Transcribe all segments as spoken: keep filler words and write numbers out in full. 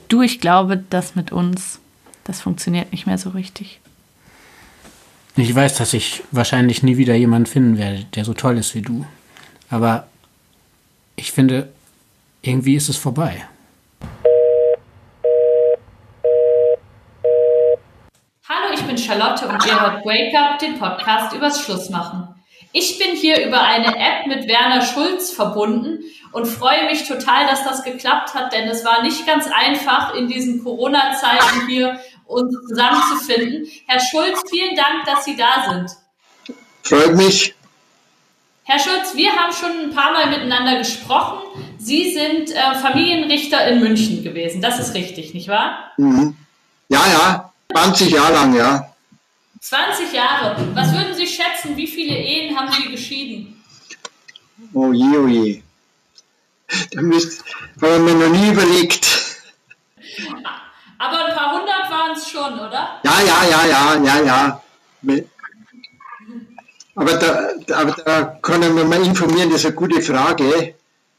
Du, ich glaube, das mit uns, das funktioniert nicht mehr so richtig. Ich weiß, dass ich wahrscheinlich nie wieder jemanden finden werde, der so toll ist wie du. Aber ich finde, irgendwie ist es vorbei. Hallo, ich bin Charlotte und ihr hört Wake Up, den Podcast übers Schlussmachen. Ich bin hier über eine App mit Werner Schulz verbunden und freue mich total, dass das geklappt hat, denn es war nicht ganz einfach, in diesen Corona-Zeiten hier uns zusammenzufinden. Herr Schulz, vielen Dank, dass Sie da sind. Freut mich. Herr Schulz, wir haben schon ein paar Mal miteinander gesprochen. Sie sind äh, Familienrichter in München gewesen. Das ist richtig, nicht wahr? Mhm. Ja, ja, zwanzig Jahre lang, ja. zwanzig Jahre. Was würden Sie schätzen, wie viele Ehen haben Sie geschieden? Oh je, oh je. Da müsst, habe ich mir noch nie überlegt. Aber ein paar hundert waren es schon, oder? Ja, ja, ja, ja, ja, ja. Aber da, aber da kann ich mich mal informieren, das ist eine gute Frage.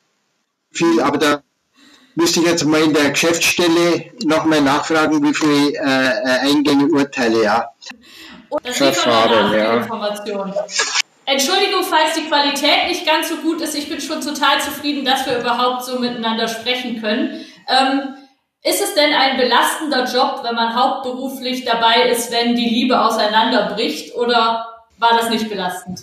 Viel, aber da müsste ich jetzt mal in der Geschäftsstelle nochmal nachfragen, wie viele äh, Eingänge, Urteile, ja. Das Verfahren, ja. Information. Entschuldigung, falls die Qualität nicht ganz so gut ist. Ich bin schon total zufrieden, dass wir überhaupt so miteinander sprechen können. Ähm, ist es denn ein belastender Job, wenn man hauptberuflich dabei ist, wenn die Liebe auseinanderbricht, oder war das nicht belastend?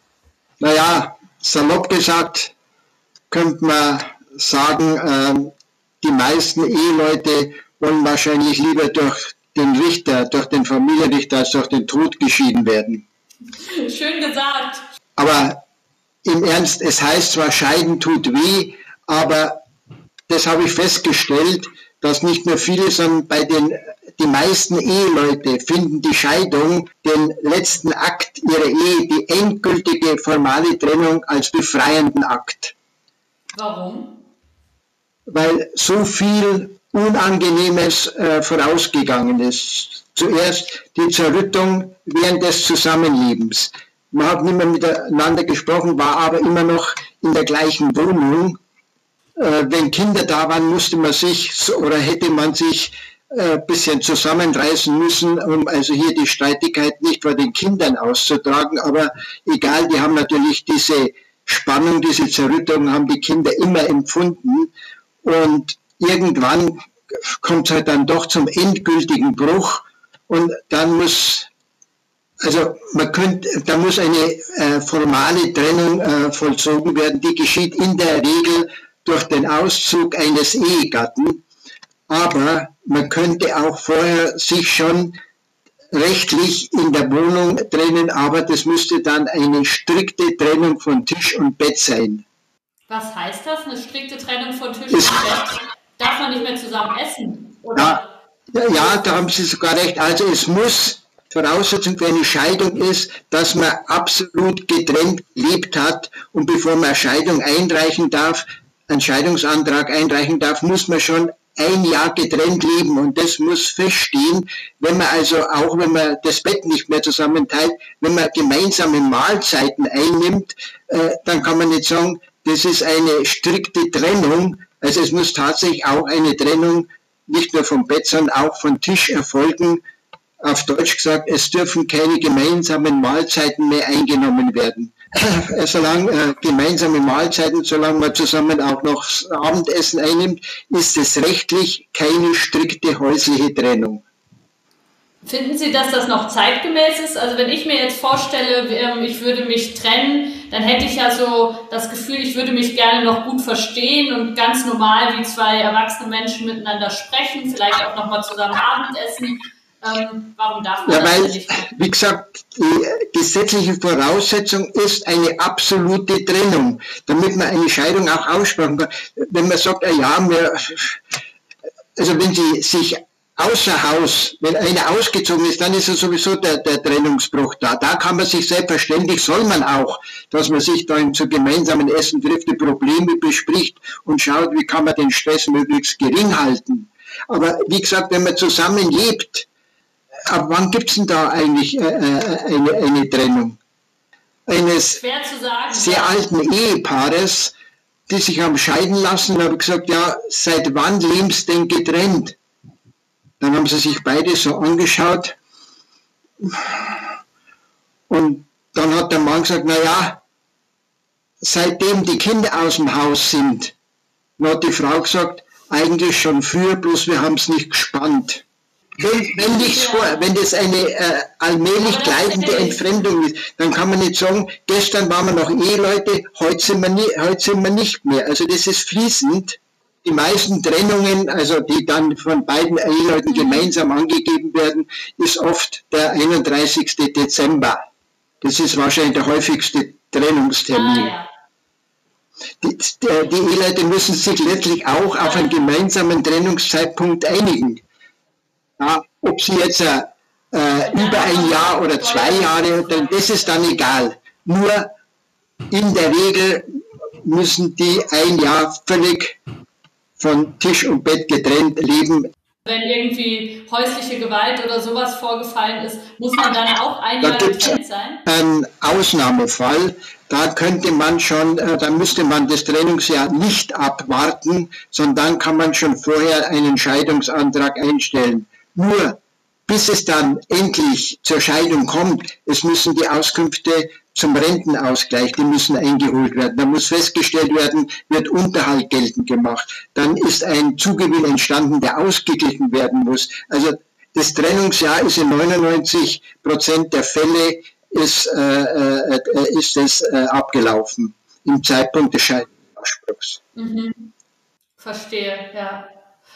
Naja, salopp gesagt, könnte man sagen, äh, die meisten Eheleute wollen wahrscheinlich lieber durch den Richter, durch den Familienrichter, als durch den Tod geschieden werden. Schön gesagt. Aber im Ernst, es heißt zwar, scheiden tut weh, aber das habe ich festgestellt, dass nicht nur viele, sondern bei den die meisten Eheleute finden die Scheidung, den letzten Akt ihrer Ehe, die endgültige formale Trennung als befreienden Akt. Warum? Weil so viel Unangenehmes äh, vorausgegangen ist. Zuerst die Zerrüttung während des Zusammenlebens. Man hat nicht mehr miteinander gesprochen, war aber immer noch in der gleichen Wohnung. Äh, wenn Kinder da waren, musste man sich oder hätte man sich ein äh, bisschen zusammenreißen müssen, um also hier die Streitigkeit nicht vor den Kindern auszutragen. Aber egal, die haben natürlich diese Spannung, diese Zerrüttung haben die Kinder immer empfunden. Und irgendwann kommt es halt dann doch zum endgültigen Bruch und dann muss, also man könnte, da muss eine äh, formale Trennung äh, vollzogen werden, die geschieht in der Regel durch den Auszug eines Ehegatten, aber man könnte auch vorher sich schon rechtlich in der Wohnung trennen, aber das müsste dann eine strikte Trennung von Tisch und Bett sein. Was heißt das, eine strikte Trennung von Tisch und Bett? Darf man nicht mehr zusammen essen? Oder? Ja, ja, da haben Sie sogar recht. Also es muss, Voraussetzung für eine Scheidung ist, dass man absolut getrennt gelebt hat und bevor man eine Scheidung einreichen darf, einen Scheidungsantrag einreichen darf, muss man schon ein Jahr getrennt leben und das muss feststehen, wenn man also auch, wenn man das Bett nicht mehr zusammenteilt, wenn man gemeinsame Mahlzeiten einnimmt, äh, dann kann man nicht sagen, das ist eine strikte Trennung. Also es muss tatsächlich auch eine Trennung nicht nur vom Bett, sondern auch vom Tisch erfolgen. Auf Deutsch gesagt, es dürfen keine gemeinsamen Mahlzeiten mehr eingenommen werden. Solange äh, gemeinsame Mahlzeiten, solange man zusammen auch noch das Abendessen einnimmt, ist es rechtlich keine strikte häusliche Trennung. Finden Sie, dass das noch zeitgemäß ist? Also wenn ich mir jetzt vorstelle, ich würde mich trennen, dann hätte ich ja so das Gefühl, ich würde mich gerne noch gut verstehen und ganz normal wie zwei erwachsene Menschen miteinander sprechen, vielleicht auch noch mal zusammen Abendessen. Ähm, warum darf man ja, das weil, nicht? Wie gesagt, die gesetzliche Voraussetzung ist eine absolute Trennung, damit man eine Scheidung auch aussprechen kann. Wenn man sagt, ja, wir, also wenn Sie sich außer Haus, wenn einer ausgezogen ist, dann ist ja sowieso der, der Trennungsbruch da. Da kann man sich selbstverständlich, soll man auch, dass man sich dann zu gemeinsamen Essen trifft, die Probleme bespricht und schaut, wie kann man den Stress möglichst gering halten. Aber wie gesagt, wenn man zusammenlebt, ab wann gibt es denn da eigentlich äh, eine, eine Trennung? Eines Schwer zu sagen, sehr ja. alten Ehepaares die sich haben scheiden lassen, und habe gesagt, ja, seit wann leben sie denn getrennt? Dann haben sie sich beide so angeschaut und dann hat der Mann gesagt, na ja, seitdem die Kinder aus dem Haus sind. Dann hat die Frau gesagt, eigentlich schon früher, bloß wir haben es nicht gespannt. Wenn, wenn, nichts vor, wenn das eine äh, allmählich gleitende Entfremdung ist, dann kann man nicht sagen, gestern waren wir noch Eheleute, heute sind wir, nie, heute sind wir nicht mehr. Also das ist fließend. Die meisten Trennungen, also die dann von beiden Eheleuten gemeinsam angegeben werden, ist oft der einunddreißigste Dezember. Das ist wahrscheinlich der häufigste Trennungstermin. Ah, ja. Die, die, die Eheleute müssen sich letztlich auch auf einen gemeinsamen Trennungszeitpunkt einigen. Ja, ob sie jetzt äh, über ein Jahr oder zwei Jahre, das ist dann egal. Nur in der Regel müssen die ein Jahr völlig von Tisch und Bett getrennt leben. Wenn irgendwie häusliche Gewalt oder sowas vorgefallen ist, muss man dann auch ein Jahr getrennt sein? Ein Ausnahmefall, da könnte man schon, da müsste man das Trennungsjahr nicht abwarten, sondern dann kann man schon vorher einen Scheidungsantrag einstellen. Nur bis es dann endlich zur Scheidung kommt, es müssen die Auskünfte zum Rentenausgleich, die müssen eingeholt werden. Da muss festgestellt werden, wird Unterhalt geltend gemacht. Dann ist ein Zugewinn entstanden, der ausgeglichen werden muss. Also das Trennungsjahr ist in neunundneunzig Prozent der Fälle ist, äh, äh, ist es äh, abgelaufen im Zeitpunkt des Scheidungsanspruchs. Mhm. Verstehe, ja.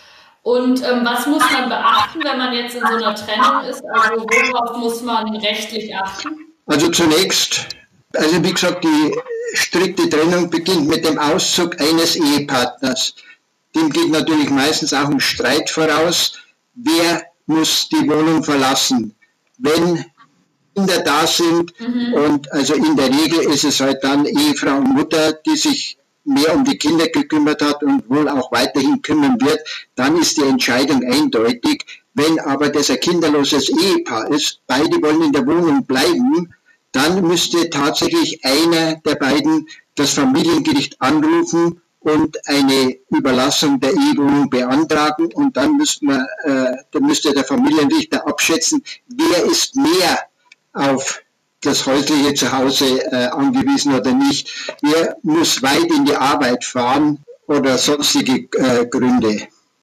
Und ähm, was muss man beachten, wenn man jetzt in so einer Trennung ist? Also worauf muss man rechtlich achten? Also zunächst, also wie gesagt, die strikte Trennung beginnt mit dem Auszug eines Ehepartners. Dem geht natürlich meistens auch ein Streit voraus. Wer muss die Wohnung verlassen, wenn Kinder da sind? Mhm. Und also in der Regel ist es halt dann Ehefrau und Mutter, die sich mehr um die Kinder gekümmert hat und wohl auch weiterhin kümmern wird, dann ist die Entscheidung eindeutig. Wenn aber das ein kinderloses Ehepaar ist, beide wollen in der Wohnung bleiben, dann müsste tatsächlich einer der beiden das Familiengericht anrufen und eine Überlassung der Ehewohnung beantragen, und dann müsste, man, äh, dann müsste der Familienrichter abschätzen, wer ist mehr auf das häusliche Zuhause äh, angewiesen oder nicht. Wer muss weit in die Arbeit fahren oder sonstige äh, Gründe.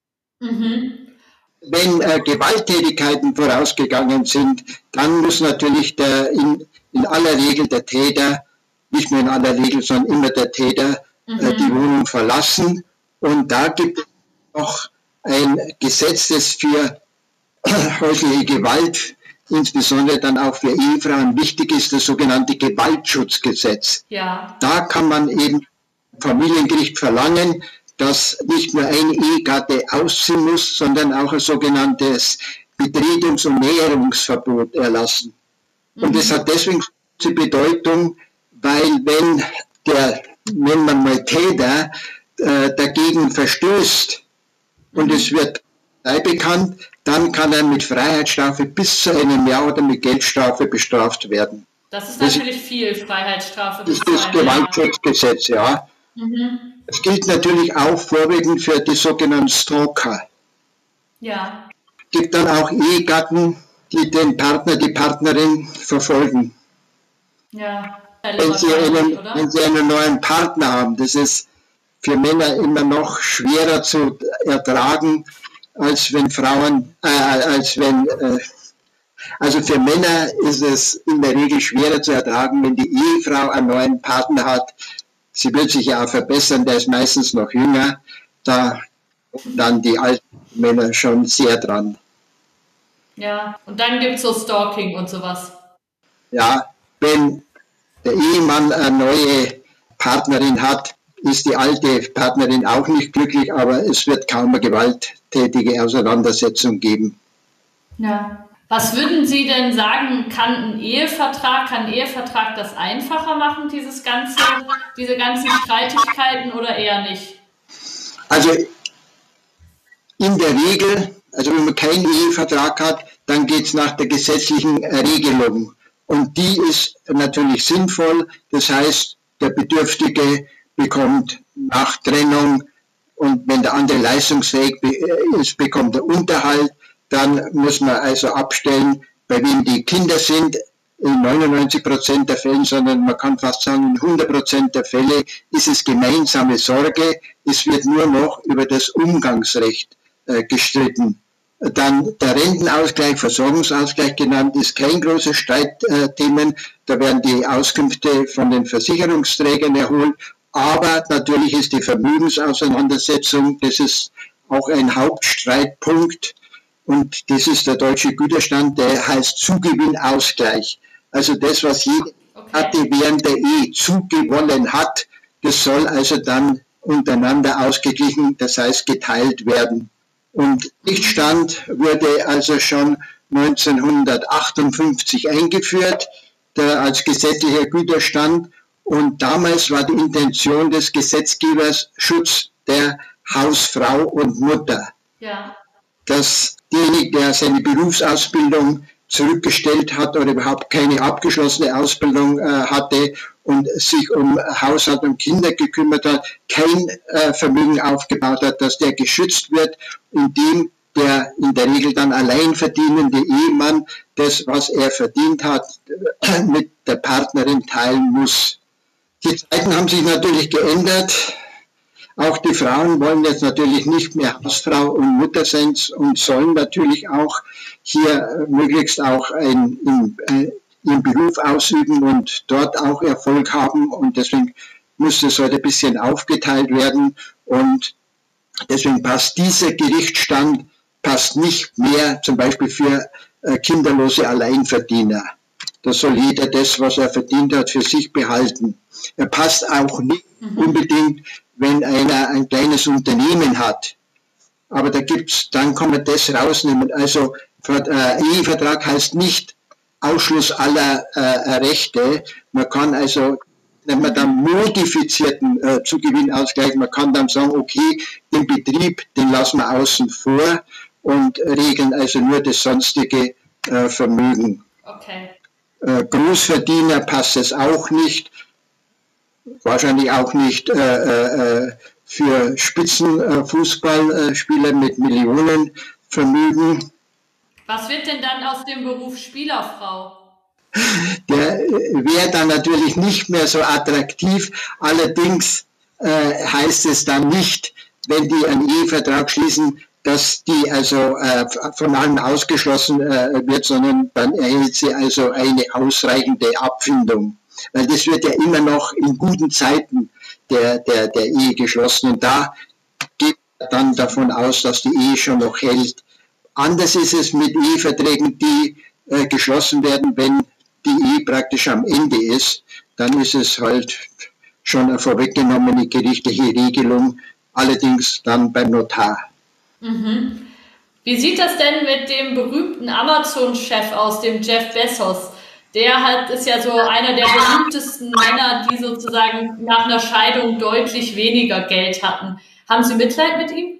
Mhm. Wenn äh, Gewalttätigkeiten vorausgegangen sind, dann muss natürlich der, in, in aller Regel der Täter, nicht nur in aller Regel, sondern immer der Täter, mhm. äh, die Wohnung verlassen. Und da gibt es noch ein Gesetz, das für häusliche Gewalt, insbesondere dann auch für Ehefrauen wichtig ist, das sogenannte Gewaltschutzgesetz. Ja. Da kann man eben Familiengericht verlangen, dass nicht nur ein Ehegatte ausziehen muss, sondern auch ein sogenanntes Betretungs- und Näherungsverbot erlassen. Mhm. Und das hat deswegen große Bedeutung, weil wenn der, wenn man mal Täter äh, dagegen verstößt, mhm. und es wird bekannt, dann kann er mit Freiheitsstrafe bis zu einem Jahr oder mit Geldstrafe bestraft werden. Das ist natürlich das, viel, Freiheitsstrafe bis zu einem Jahr. Das ist das Gewaltschutzgesetz, ja. Mhm. Es gilt natürlich auch vorwiegend für die sogenannten Stalker. Ja. Es gibt dann auch Ehegatten, die den Partner, die Partnerin verfolgen. Ja. Wenn sie, einen, wenn sie einen neuen Partner haben, das ist für Männer immer noch schwerer zu ertragen, als wenn Frauen, äh, als wenn, äh, also für Männer ist es in der Regel schwerer zu ertragen, wenn die Ehefrau einen neuen Partner hat. Sie wird sich ja auch verbessern, der ist meistens noch jünger, da dann die alten Männer schon sehr dran. Ja, und dann gibt es so Stalking und sowas. Ja, wenn der Ehemann eine neue Partnerin hat, ist die alte Partnerin auch nicht glücklich, aber es wird kaum eine gewalttätige Auseinandersetzung geben. Ja. Was würden Sie denn sagen, kann ein Ehevertrag, kann ein Ehevertrag das einfacher machen, dieses ganze, diese ganzen Streitigkeiten, oder eher nicht? Also in der Regel, also wenn man keinen Ehevertrag hat, dann geht es nach der gesetzlichen Regelung. Und die ist natürlich sinnvoll. Das heißt, der Bedürftige bekommt nach Trennung, und wenn der andere leistungsfähig ist, bekommt er Unterhalt. Dann muss man also abstellen, bei wem die Kinder sind, in neunundneunzig Prozent der Fälle, sondern man kann fast sagen, in hundert Prozent der Fälle ist es gemeinsame Sorge. Es wird nur noch über das Umgangsrecht äh, gestritten. Dann der Rentenausgleich, Versorgungsausgleich genannt, ist kein großes Streitthema. Da werden die Auskünfte von den Versicherungsträgern erholt. Aber natürlich ist die Vermögensauseinandersetzung, das ist auch ein Hauptstreitpunkt. Und das ist der deutsche Güterstand, der heißt Zugewinnausgleich. Also das, was jeder hatte während der Ehe zugewonnen hat, das soll also dann untereinander ausgeglichen, das heißt geteilt werden. Und Richtstand wurde also schon neunzehnhundertachtundfünfzig eingeführt, der, als gesetzlicher Güterstand. Und damals war die Intention des Gesetzgebers Schutz der Hausfrau und Mutter. Ja. Dass derjenige, der seine Berufsausbildung zurückgestellt hat oder überhaupt keine abgeschlossene Ausbildung äh, hatte und sich um Haushalt und Kinder gekümmert hat, kein äh, Vermögen aufgebaut hat, dass der geschützt wird, indem der in der Regel dann allein verdienende Ehemann das, was er verdient hat, äh, mit der Partnerin teilen muss. Die Zeiten haben sich natürlich geändert. Auch die Frauen wollen jetzt natürlich nicht mehr Hausfrau und Mutter sein und sollen natürlich auch hier möglichst auch ein, in, äh, ihren Beruf ausüben und dort auch Erfolg haben. Und deswegen muss das heute ein bisschen aufgeteilt werden. Und deswegen passt dieser Gerichtsstand passt nicht mehr zum Beispiel für äh, kinderlose Alleinverdiener. Da soll jeder das, was er verdient hat, für sich behalten. Er passt auch nicht mhm. unbedingt, wenn einer ein kleines Unternehmen hat. Aber da gibt's, dann kann man das rausnehmen. Also äh, Ehevertrag heißt nicht Ausschluss aller äh, Rechte. Man kann also, wenn man dann modifizierten äh, Zugewinnausgleich, man kann dann sagen, okay, den Betrieb, den lassen wir außen vor und regeln also nur das sonstige äh, Vermögen. Okay. Äh, Großverdiener passt es auch nicht. Wahrscheinlich auch nicht äh, äh, für Spitzenfußballspieler äh, mit Millionenvermögen. Was wird denn dann aus dem Beruf Spielerfrau? Der wäre dann natürlich nicht mehr so attraktiv. Allerdings äh, heißt es dann nicht, wenn die einen Ehevertrag schließen, dass die also äh, von allem ausgeschlossen äh, wird, sondern dann erhält sie also eine ausreichende Abfindung. Weil das wird ja immer noch in guten Zeiten der, der, der Ehe geschlossen. Und da geht man dann davon aus, dass die Ehe schon noch hält. Anders ist es mit Eheverträgen, die äh, geschlossen werden, wenn die Ehe praktisch am Ende ist. Dann ist es halt schon eine vorweggenommene gerichtliche Regelung, allerdings dann beim Notar. Mhm. Wie sieht das denn mit dem berühmten Amazon-Chef aus, dem Jeff Bezos? Der halt ist ja so einer der berühmtesten Männer, die sozusagen nach einer Scheidung deutlich weniger Geld hatten. Haben Sie Mitleid mit ihm?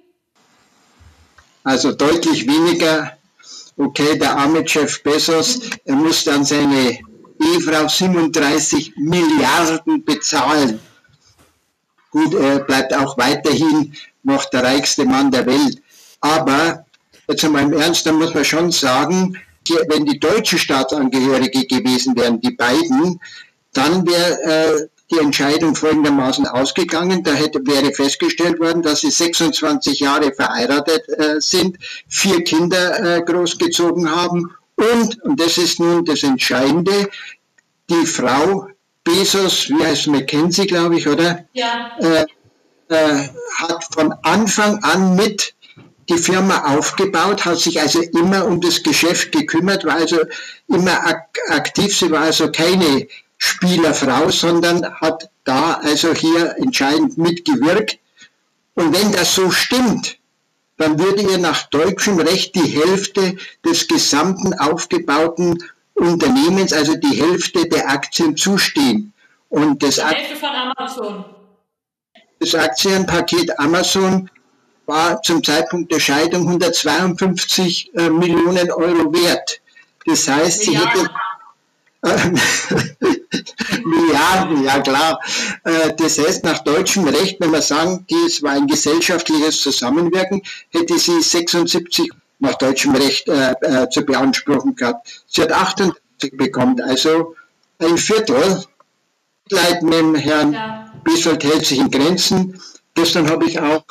Also deutlich weniger. Okay, der arme Jeff Bezos, er muss dann seine Ehefrau siebenunddreißig Milliarden bezahlen. Gut, er bleibt auch weiterhin noch der reichste Mann der Welt. Aber, jetzt einmal im Ernst, da muss man schon sagen, wenn die deutsche Staatsangehörige gewesen wären, die beiden, dann wäre äh, die Entscheidung folgendermaßen ausgegangen. Da hätte, wäre festgestellt worden, dass sie sechsundzwanzig Jahre verheiratet äh, sind, vier Kinder äh, großgezogen haben und, und das ist nun das Entscheidende, die Frau Bezos, wie heißt Mackenzie, glaube ich, oder? Ja. Äh, äh, hat von Anfang an mit die Firma aufgebaut, hat sich also immer um das Geschäft gekümmert, war also immer ak aktiv. Sie war also keine Spielerfrau, sondern hat da also hier entscheidend mitgewirkt. Und wenn das so stimmt, dann würde ihr nach deutschem Recht die Hälfte des gesamten aufgebauten Unternehmens, also die Hälfte der Aktien zustehen. Und das, die Hälfte von Amazon. Das Aktienpaket Amazon war zum Zeitpunkt der Scheidung hundertzweiundfünfzig äh, Millionen Euro wert. Das heißt, sie hätte, Milliarden, ja klar. Das heißt, nach deutschem Recht, wenn wir sagen, dies war ein gesellschaftliches Zusammenwirken, hätte sie sechsundsiebzig nach deutschem Recht äh, äh, zu beanspruchen gehabt. Sie hat achtundsiebzig bekommen, also ein Viertel. Leid mit dem Herrn ja. Besold hält sich in Grenzen. Gestern habe ich auch,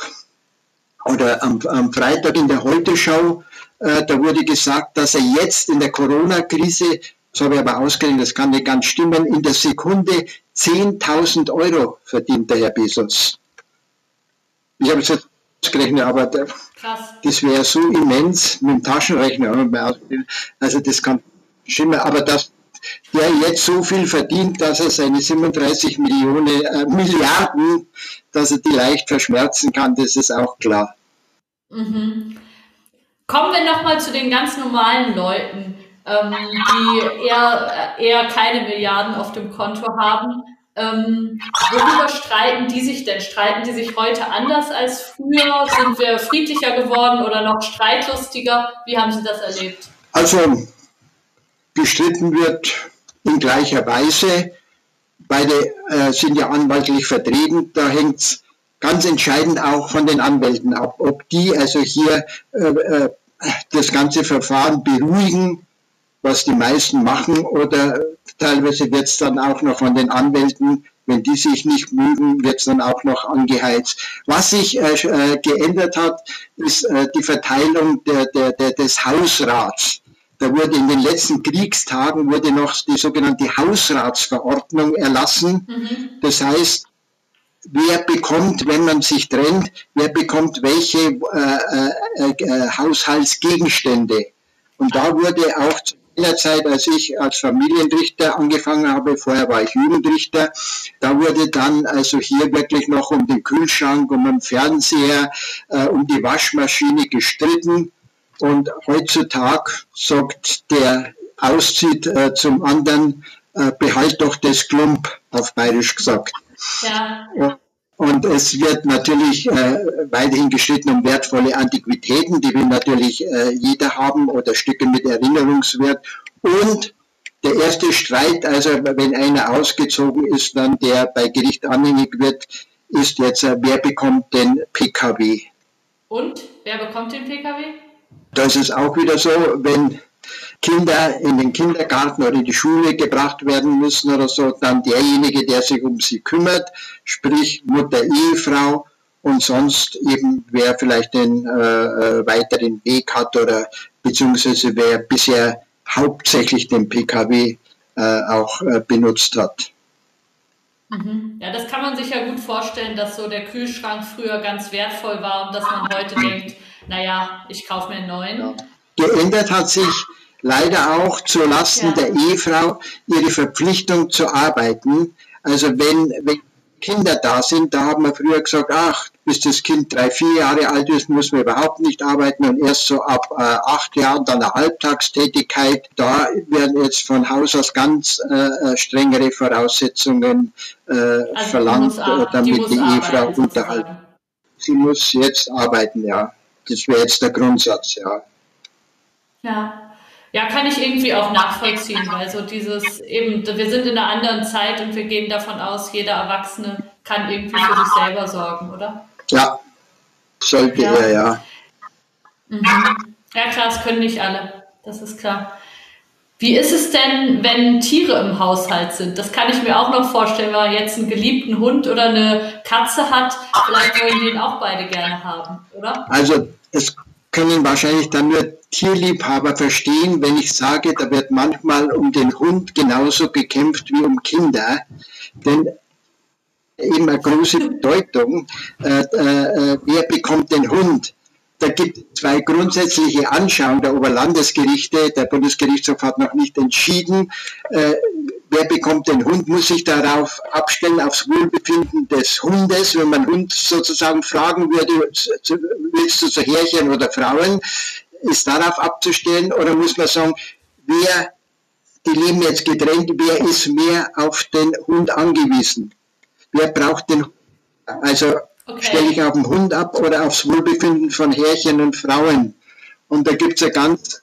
oder am, am Freitag in der Heute-Schau, äh, da wurde gesagt, dass er jetzt in der Corona-Krise, das habe ich aber ausgerechnet, das kann nicht ganz stimmen, in der Sekunde zehntausend Euro verdient der Herr Bezos. Ich habe es jetzt ausgerechnet, aber der, das wäre so immens mit dem Taschenrechner. Also das kann stimmen, aber dass der jetzt so viel verdient, dass er seine siebenunddreißig Millionen, äh, Milliarden, dass er die leicht verschmerzen kann, das ist auch klar. Mhm. Kommen wir nochmal zu den ganz normalen Leuten, ähm, die eher, eher keine Milliarden auf dem Konto haben. Ähm, worüber streiten die sich denn? Streiten die sich heute anders als früher? Sind wir friedlicher geworden oder noch streitlustiger? Wie haben Sie das erlebt? Also, gestritten wird in gleicher Weise. Beide äh, sind ja anwaltlich vertreten. Da hängt es ganz entscheidend auch von den Anwälten ab, ob die also hier äh, äh, das ganze Verfahren beruhigen, was die meisten machen, oder teilweise wird es dann auch noch von den Anwälten, wenn die sich nicht mögen, wird es dann auch noch angeheizt. Was sich äh, geändert hat, ist äh, die Verteilung der, der, der, des Hausrats. Da wurde in den letzten Kriegstagen wurde noch die sogenannte Hausratsverordnung erlassen. Mhm. Das heißt, wer bekommt, wenn man sich trennt, wer bekommt welche äh, äh, äh, Haushaltsgegenstände. Und da wurde auch zu einer Zeit, als ich als Familienrichter angefangen habe, vorher war ich Jugendrichter, da wurde dann also hier wirklich noch um den Kühlschrank, um den Fernseher, äh, um die Waschmaschine gestritten. Und heutzutage sagt der auszieht äh, zum anderen, äh, behalt doch das Klump, auf Bayerisch gesagt. Ja. Und es wird natürlich äh, weiterhin gestritten um wertvolle Antiquitäten, die will natürlich äh, jeder haben, oder Stücke mit Erinnerungswert. Und der erste Streit, also wenn einer ausgezogen ist, dann der bei Gericht anhängig wird, ist jetzt, äh, wer bekommt den P K W? Und? Wer bekommt den P K W? Da ist es auch wieder so, wenn Kinder in den Kindergarten oder in die Schule gebracht werden müssen oder so, dann derjenige, der sich um sie kümmert, sprich Mutter, Ehefrau, und sonst eben wer vielleicht den äh, weiteren Weg hat oder beziehungsweise wer bisher hauptsächlich den P K W äh, auch äh, benutzt hat. Mhm. Ja, das kann man sich ja gut vorstellen, dass so der Kühlschrank früher ganz wertvoll war und dass man heute denkt, naja, ich kaufe mir einen neuen. Ja. Geändert hat sich leider auch zulasten ja. der Ehefrau ihre Verpflichtung zu arbeiten. Also wenn, wenn Kinder da sind, da haben wir früher gesagt, ach, bis das Kind drei, vier Jahre alt ist, muss man überhaupt nicht arbeiten, und erst so ab äh, acht Jahren dann eine Halbtagstätigkeit. Da werden jetzt von Haus aus ganz äh, strengere Voraussetzungen äh, also verlangt, auch, damit die, die Ehefrau arbeiten, unterhalten. Sie muss jetzt arbeiten, ja. Das wäre jetzt der Grundsatz, ja. Ja. Ja, kann ich irgendwie auch nachvollziehen, weil so dieses eben, wir sind in einer anderen Zeit und wir gehen davon aus, jeder Erwachsene kann irgendwie für sich selber sorgen, oder? Ja, sollte ja. er, ja. Mhm. Ja, klar, es können nicht alle, das ist klar. Wie ist es denn, wenn Tiere im Haushalt sind? Das kann ich mir auch noch vorstellen, wenn man jetzt einen geliebten Hund oder eine Katze hat, vielleicht wollen die ihn auch beide gerne haben, oder? Also es können wahrscheinlich dann nur Tierliebhaber verstehen, wenn ich sage, da wird manchmal um den Hund genauso gekämpft wie um Kinder, denn eben eine große Bedeutung, äh, äh, wer bekommt den Hund? Da gibt es zwei grundsätzliche Anschauungen der Oberlandesgerichte. Der Bundesgerichtshof hat noch nicht entschieden, äh, wer bekommt den Hund, muss sich darauf abstellen, aufs Wohlbefinden des Hundes. Wenn man Hund sozusagen fragen würde, willst du zu Herrchen oder Frauen, ist darauf abzustellen, oder muss man sagen, wer, die leben jetzt getrennt, wer ist mehr auf den Hund angewiesen? Wer braucht den Hund? Also okay. Stelle ich auf den Hund ab oder aufs Wohlbefinden von Herrchen und Frauen? Und da gibt es eine ganz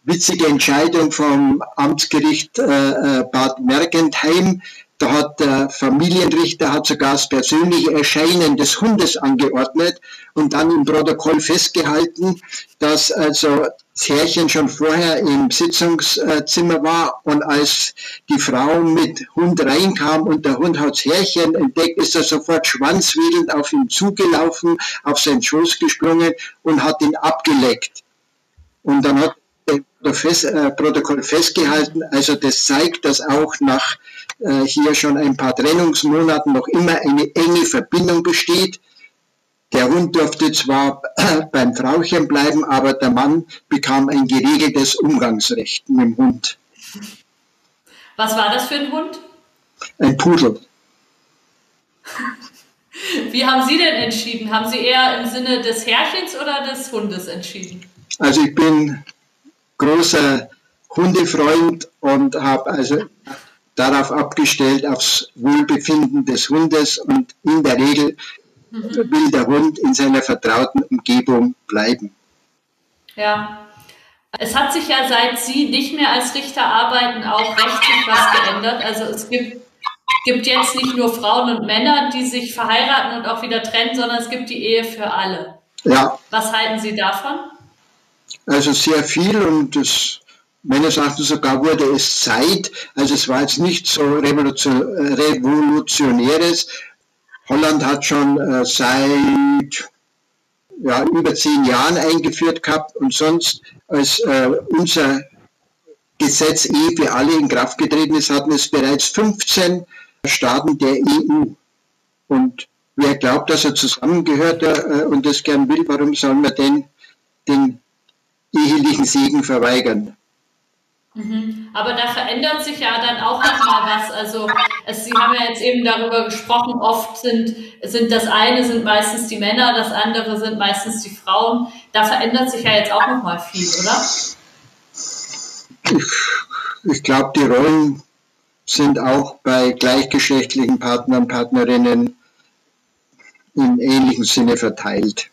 witzige Entscheidung vom Amtsgericht äh, Bad Mergentheim. Da hat der Familienrichter hat sogar das persönliche Erscheinen des Hundes angeordnet und dann im Protokoll festgehalten, dass also das Herrchen schon vorher im Sitzungszimmer war und als die Frau mit Hund reinkam und der Hund hat das Herrchen entdeckt, ist er sofort schwanzwedelnd auf ihn zugelaufen, auf seinen Schoß gesprungen und hat ihn abgeleckt. Und dann hat das Fest, äh, Protokoll festgehalten, also das zeigt, dass auch nach äh, hier schon ein paar Trennungsmonaten noch immer eine enge Verbindung besteht. Der Hund durfte zwar äh, beim Frauchen bleiben, aber der Mann bekam ein geregeltes Umgangsrecht mit dem Hund. Was war das für ein Hund? Ein Pudel. Wie haben Sie denn entschieden? Haben Sie eher im Sinne des Herrchens oder des Hundes entschieden? Also ich bin großer Hundefreund und habe also darauf abgestellt, aufs Wohlbefinden des Hundes und in der Regel mhm. will der Hund in seiner vertrauten Umgebung bleiben. Ja, es hat sich ja seit Sie nicht mehr als Richter arbeiten auch rechtlich was geändert. Also es gibt, gibt jetzt nicht nur Frauen und Männer, die sich verheiraten und auch wieder trennen, sondern es gibt die Ehe für alle. Ja. Was halten Sie davon? Also sehr viel und das, meines Erachtens sogar wurde es Zeit, also es war jetzt nicht so revolutionäres. Holland hat schon äh, seit ja, über zehn Jahren eingeführt gehabt und sonst, als äh, unser Gesetz Ehe für alle in Kraft getreten ist, hatten es bereits fünfzehn Staaten der E U. Und wer glaubt, dass er zusammengehört äh, und das gern will, warum soll man denn den ehelichen Segen verweigern? Mhm. Aber da verändert sich ja dann auch nochmal was. Also es, Sie haben ja jetzt eben darüber gesprochen, oft sind, sind das eine sind meistens die Männer, das andere sind meistens die Frauen. Da verändert sich ja jetzt auch nochmal viel, oder? Ich, ich glaube, die Rollen sind auch bei gleichgeschlechtlichen Partnern, Partnerinnen im ähnlichen Sinne verteilt.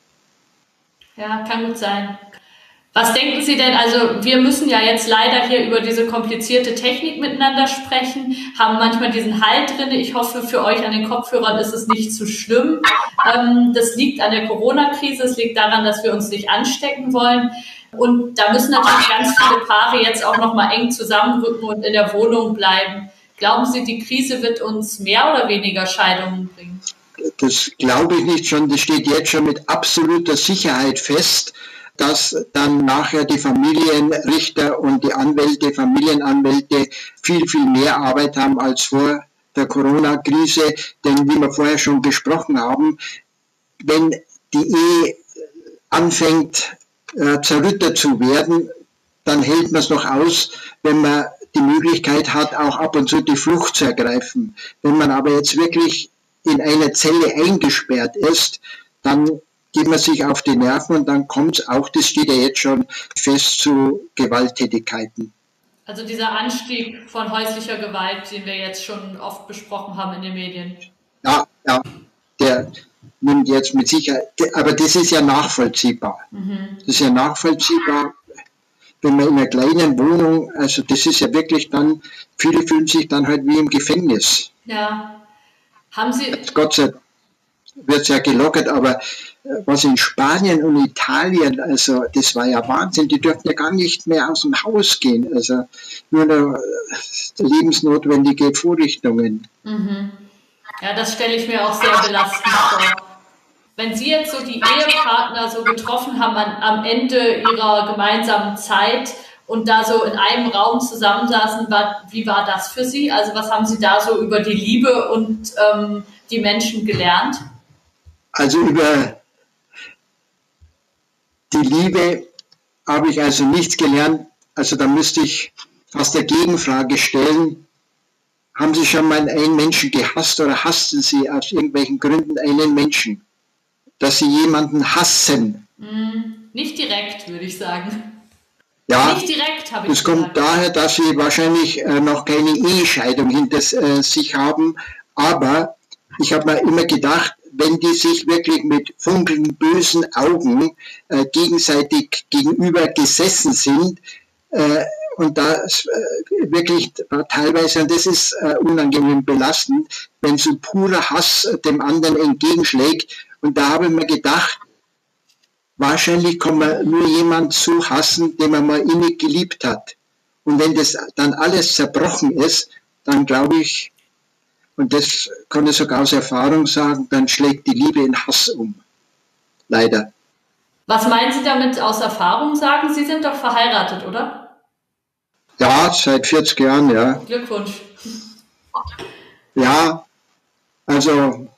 Ja, kann gut sein. Was denken Sie denn, also wir müssen ja jetzt leider hier über diese komplizierte Technik miteinander sprechen, haben manchmal diesen Halt drin. Ich hoffe, für euch an den Kopfhörern ist es nicht zu schlimm. Ähm, das liegt an der Corona-Krise, es liegt daran, dass wir uns nicht anstecken wollen. Und da müssen natürlich ganz viele Paare jetzt auch nochmal eng zusammenrücken und in der Wohnung bleiben. Glauben Sie, die Krise wird uns mehr oder weniger Scheidungen bringen? Das glaube ich nicht schon. Das steht jetzt schon mit absoluter Sicherheit fest, dass dann nachher die Familienrichter und die Anwälte, Familienanwälte viel, viel mehr Arbeit haben als vor der Corona-Krise. Denn wie wir vorher schon besprochen haben, wenn die Ehe anfängt, äh, zerrüttet zu werden, dann hält man es noch aus, wenn man die Möglichkeit hat, auch ab und zu die Flucht zu ergreifen. Wenn man aber jetzt wirklich in einer Zelle eingesperrt ist, dann geht man sich auf die Nerven und dann kommt es auch, das steht ja jetzt schon fest, zu Gewalttätigkeiten. Also dieser Anstieg von häuslicher Gewalt, den wir jetzt schon oft besprochen haben in den Medien. Ja, ja, der nimmt jetzt mit Sicherheit, aber das ist ja nachvollziehbar. Mhm. Das ist ja nachvollziehbar, wenn man in einer kleinen Wohnung, also das ist ja wirklich dann, viele fühlen sich dann halt wie im Gefängnis. Ja. Haben Sie... Gott sei Dank wird es ja gelockert, aber was in Spanien und Italien, also das war ja Wahnsinn, die durften ja gar nicht mehr aus dem Haus gehen, also nur noch lebensnotwendige Vorrichtungen. Mhm. Ja, das stelle ich mir auch sehr belastend vor. Wenn Sie jetzt so die Ehepartner so getroffen haben an, am Ende ihrer gemeinsamen Zeit und da so in einem Raum zusammensaßen, war, wie war das für Sie? Also was haben Sie da so über die Liebe und ähm, die Menschen gelernt? Also über die Liebe habe ich also nichts gelernt. Also da müsste ich fast eine Gegenfrage stellen. Haben Sie schon mal einen Menschen gehasst oder hassten Sie aus irgendwelchen Gründen einen Menschen? Dass Sie jemanden hassen? Mm, nicht direkt, würde ich sagen. Ja, nicht direkt, habe ich das kommt gesagt. daher, dass Sie wahrscheinlich äh, noch keine Ehescheidung hinter äh, sich haben. Aber ich habe mir immer gedacht, wenn die sich wirklich mit funkelnden, bösen Augen äh, gegenseitig gegenüber gesessen sind, Äh, und das äh, wirklich teilweise, und das ist äh, unangenehm belastend, wenn so purer Hass dem anderen entgegenschlägt. Und da habe ich mir gedacht, wahrscheinlich kann man nur jemanden so hassen, den man mal innig geliebt hat. Und wenn das dann alles zerbrochen ist, dann glaube ich, und das kann ich sogar aus Erfahrung sagen, dann schlägt die Liebe in Hass um. Leider. Was meinen Sie damit aus Erfahrung sagen? Sie sind doch verheiratet, oder? Ja, seit vierzig Jahren, ja. Glückwunsch. Ja, also,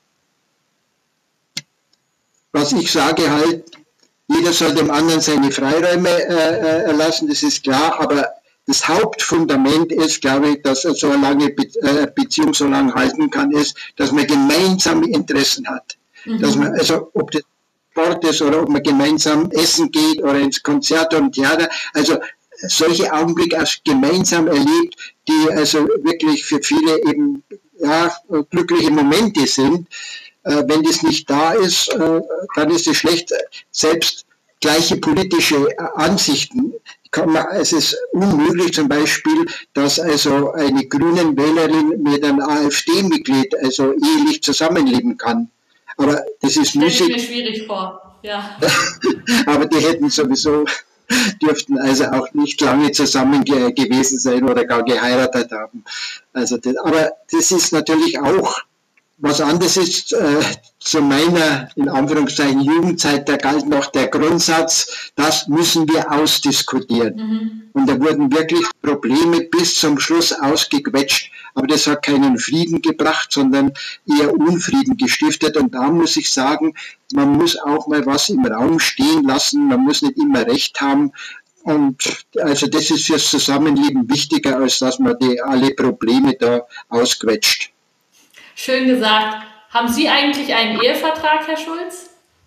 was ich sage halt, jeder soll dem anderen seine Freiräume äh, erlassen, das ist klar, aber das Hauptfundament ist, glaube ich, dass so eine lange Be äh, Beziehung so lange halten kann, ist, dass man gemeinsame Interessen hat. Mhm. Dass man, also, ob das Sport ist oder ob man gemeinsam essen geht oder ins Konzert oder im Theater, also, solche Augenblicke auch gemeinsam erlebt, die also wirklich für viele eben ja, glückliche Momente sind. Äh, wenn das nicht da ist, äh, dann ist es schlecht. Selbst gleiche politische Ansichten kann man, es ist unmöglich zum Beispiel, dass also eine grünen Wählerin mit einem AfD-Mitglied also ehelich zusammenleben kann. Aber das ist Stell Musik. ich mir schwierig vor, ja. Aber die hätten sowieso dürften also auch nicht lange zusammen ge gewesen sein oder gar geheiratet haben. Also das, aber das ist natürlich auch was anderes ist, äh, zu meiner, in Anführungszeichen, Jugendzeit, da galt noch der Grundsatz, das müssen wir ausdiskutieren. Mhm. Und da wurden wirklich Probleme bis zum Schluss ausgequetscht, aber das hat keinen Frieden gebracht, sondern eher Unfrieden gestiftet. Und da muss ich sagen, man muss auch mal was im Raum stehen lassen, man muss nicht immer Recht haben. Und also das ist fürs Zusammenleben wichtiger, als dass man die, alle Probleme da ausquetscht. Schön gesagt. Haben Sie eigentlich einen Ehevertrag, Herr Schulz?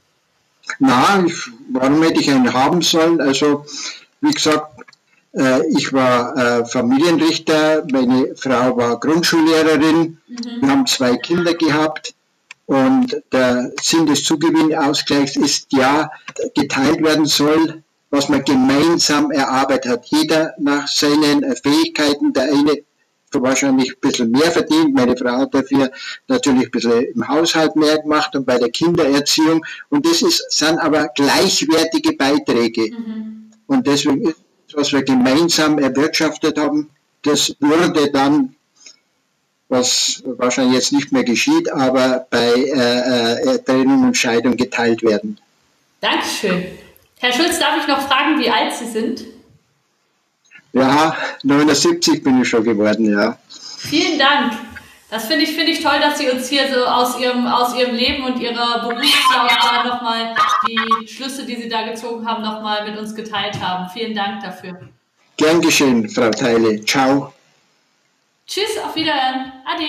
Na, ich, warum hätte ich einen haben sollen? Also, wie gesagt, äh, ich war äh, Familienrichter, meine Frau war Grundschullehrerin, mhm. wir haben zwei Kinder gehabt und der Sinn des Zugewinnausgleichs ist ja, geteilt werden soll, was man gemeinsam erarbeitet hat. Jeder nach seinen Fähigkeiten, der eine wahrscheinlich ein bisschen mehr verdient. Meine Frau hat dafür natürlich ein bisschen im Haushalt mehr gemacht und bei der Kindererziehung. Und das ist, sind aber gleichwertige Beiträge. Mhm. Und deswegen ist, was wir gemeinsam erwirtschaftet haben, das würde dann, was wahrscheinlich jetzt nicht mehr geschieht, aber bei äh, äh, Trennung und Scheidung geteilt werden. Dankeschön. Herr Schulz, darf ich noch fragen, wie alt Sie sind? Ja, neunundsiebzig bin ich schon geworden, ja. Vielen Dank. Das finde ich, finde ich toll, dass Sie uns hier so aus Ihrem, aus Ihrem Leben und Ihrer Berufslaufbahn nochmal die Schlüsse, die Sie da gezogen haben, nochmal mit uns geteilt haben. Vielen Dank dafür. Gern geschehen, Frau Theile. Ciao. Tschüss, auf Wiederhören. Ade.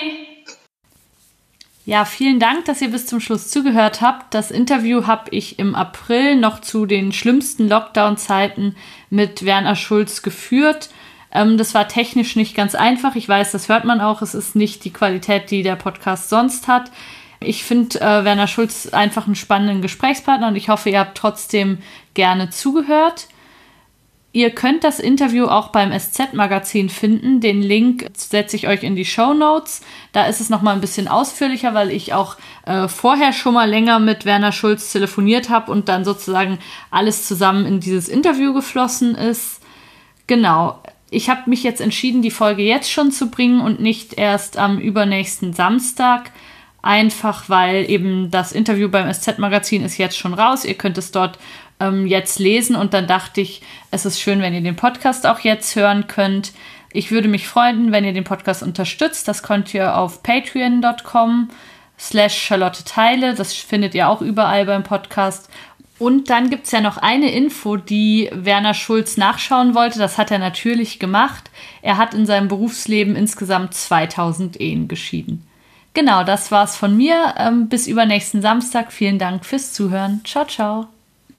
Ja, vielen Dank, dass ihr bis zum Schluss zugehört habt. Das Interview habe ich im April noch zu den schlimmsten Lockdown-Zeiten mit Werner Schulz geführt. Ähm, das war technisch nicht ganz einfach. Ich weiß, das hört man auch. Es ist nicht die Qualität, die der Podcast sonst hat. Ich finde äh, Werner Schulz einfach einen spannenden Gesprächspartner und ich hoffe, ihr habt trotzdem gerne zugehört. Ihr könnt das Interview auch beim S Z-Magazin finden. Den Link setze ich euch in die Shownotes. Da ist es nochmal ein bisschen ausführlicher, weil ich auch äh, vorher schon mal länger mit Werner Schulz telefoniert habe und dann sozusagen alles zusammen in dieses Interview geflossen ist. Genau. Ich habe mich jetzt entschieden, die Folge jetzt schon zu bringen und nicht erst am übernächsten Samstag. Einfach, weil eben das Interview beim S Z-Magazin ist jetzt schon raus. Ihr könnt es dort ähm, jetzt lesen und dann dachte ich, es ist schön, wenn ihr den Podcast auch jetzt hören könnt. Ich würde mich freuen, wenn ihr den Podcast unterstützt. Das könnt ihr auf patreon dot com slash Charlotte Theile. Das findet ihr auch überall beim Podcast. Und dann gibt es ja noch eine Info, die Werner Schulz nachschauen wollte. Das hat er natürlich gemacht. Er hat in seinem Berufsleben insgesamt zweitausend Ehen geschieden. Genau, das war's von mir. Ähm, bis übernächsten Samstag. Vielen Dank fürs Zuhören. Ciao, ciao.